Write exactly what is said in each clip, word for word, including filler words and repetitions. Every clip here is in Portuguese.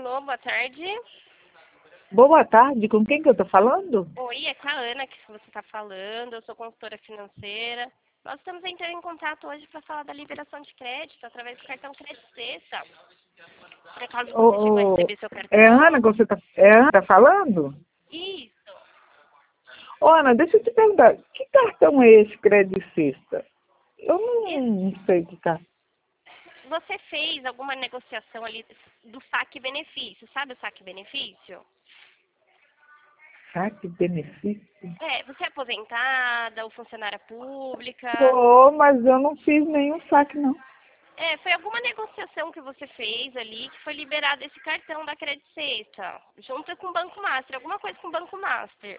Alô, boa tarde. Boa tarde, com quem que eu tô falando? Oi, é com a Ana que você está falando, eu sou consultora financeira. Nós estamos entrando em contato hoje para falar da liberação de crédito através do cartão Crédito Sexta. Por acaso você chegou a Ô, ô, receber seu é cartão? Ana que você tá, é Ana que tá falando? Isso. Ô, Ana, deixa eu te perguntar, que cartão é esse Crédito Sexta? Eu Esse- não sei que cartão. Você fez alguma negociação ali do saque benefício, sabe o saque benefício? Saque benefício? É, você é aposentada ou funcionária pública? Tô, mas eu não fiz nenhum saque, não. É, foi alguma negociação que você fez ali que foi liberado esse cartão da Crédito Sexta, junto com o Banco Master, alguma coisa com o Banco Master.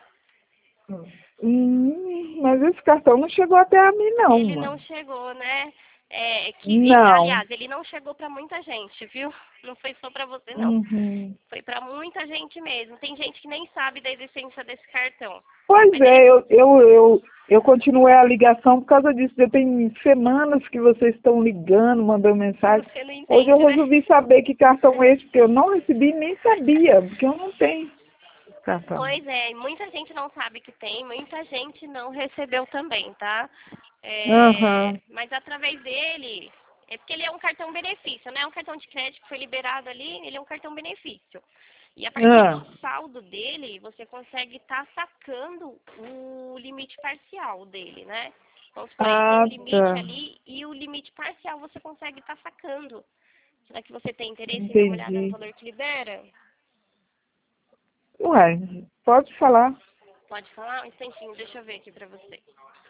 Hum, mas esse cartão não chegou até a mim, não, Ele não mano. chegou, né? É, que ele, Não. aliás, ele não chegou para muita gente, viu? Não foi só para você, não. Uhum. Foi para muita gente mesmo. Tem gente que nem sabe da existência desse cartão. Pois Mas ele, é, eu, eu, eu, eu continuei a ligação por causa disso. Já tem semanas que vocês estão ligando, mandando mensagem. você não Hoje eu entende, né? resolvi saber que cartão é esse, porque eu não recebi nem sabia, porque eu não tenho cartão. Pois é, e muita gente não sabe que tem, muita gente não recebeu também, tá? É, Aham. mas através dele, é porque ele é um cartão benefício, né? É um cartão de crédito que foi liberado ali, ele é um cartão benefício. E a partir Ah, do saldo dele, você consegue estar sacando o limite parcial dele, né? Vamos supor, ele tem um ah, limite tá. ali e o limite parcial você consegue estar sacando. Será que você tem interesse em dar uma olhada no Entendi. valor que libera? Ué, pode falar. Pode falar? Um instantinho, deixa eu ver aqui pra você.